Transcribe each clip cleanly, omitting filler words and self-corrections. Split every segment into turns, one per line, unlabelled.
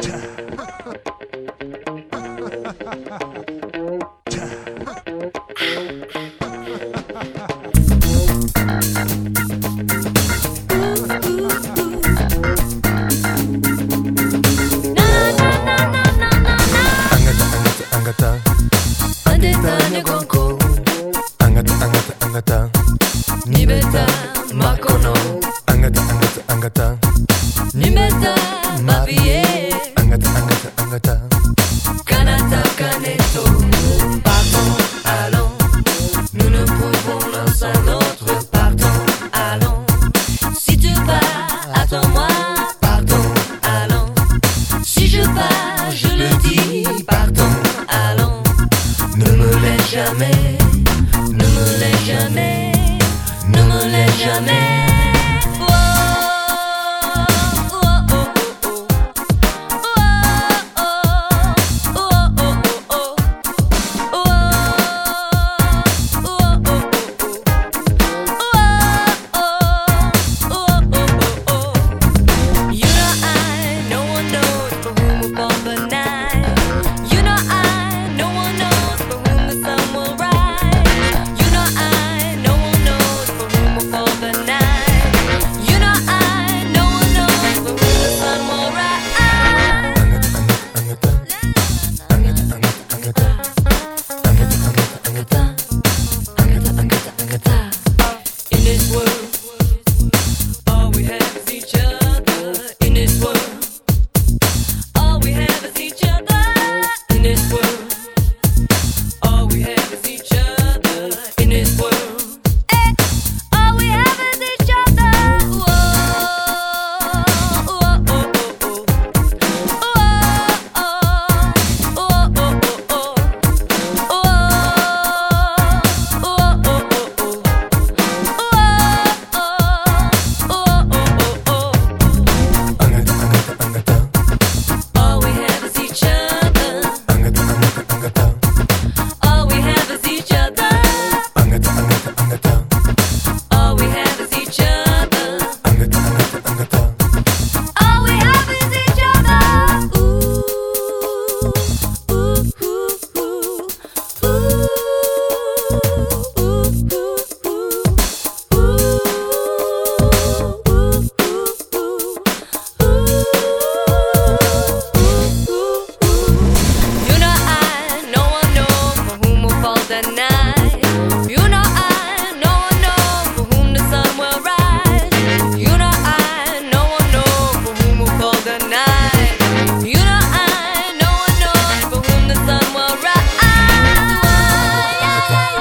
Nibeta makono
Angata
Nibeta mabie
Angata
Kanata kaneto Partons, allons Nous ne pouvons l'un sans l'autre Partons, allons Si tu pars, attends-moi Partons, allons Si je pars, je le dis Partons, allons Ne me laisse jamais Ne me laisse jamais Ne me laisse jamais.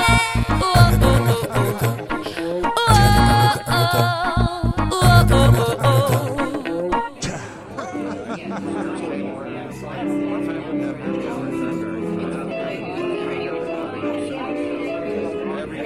Angata